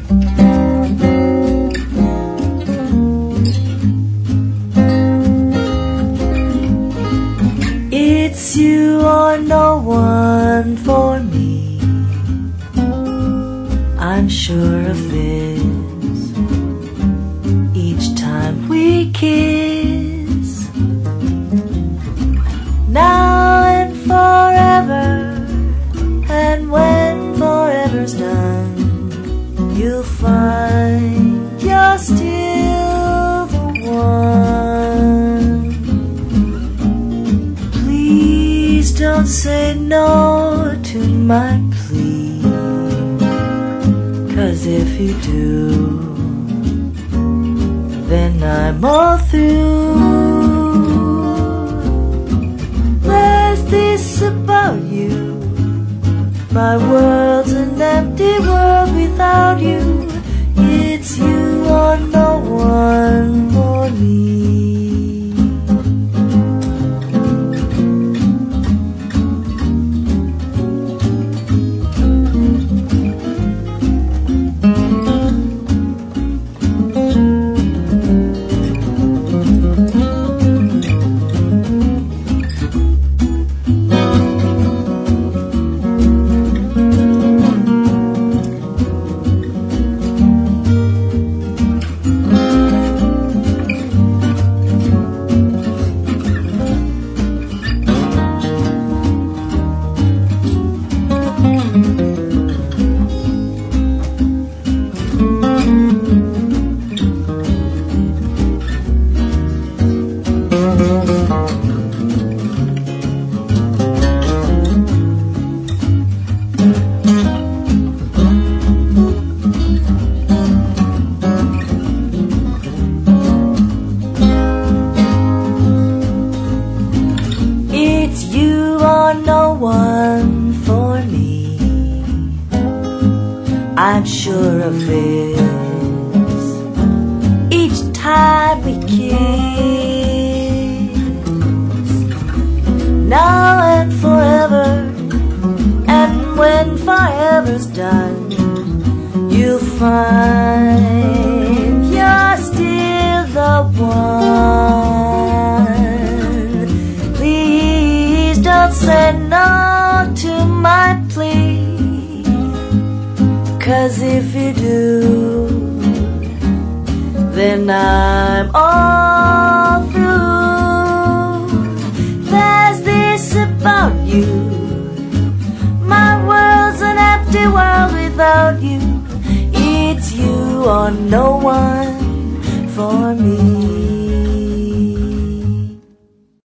It's you or no one for me, I'm sure of this. Each time we kiss, now and forever, and when forever's done, you'll find you're still the one. Please don't say no to my plea, 'cause if you do, then I'm all through. There's this about you, my world's an empty world without you. It's you or no one for me. It's you or no one for me, I'm sure of this. Each time we kiss, now and forever, and when forever's done, you'll find you're still the one. Please don't say no to my plea, 'cause if you do, then I'm all through. There's this about you, my world's an empty world without you. It's you or no one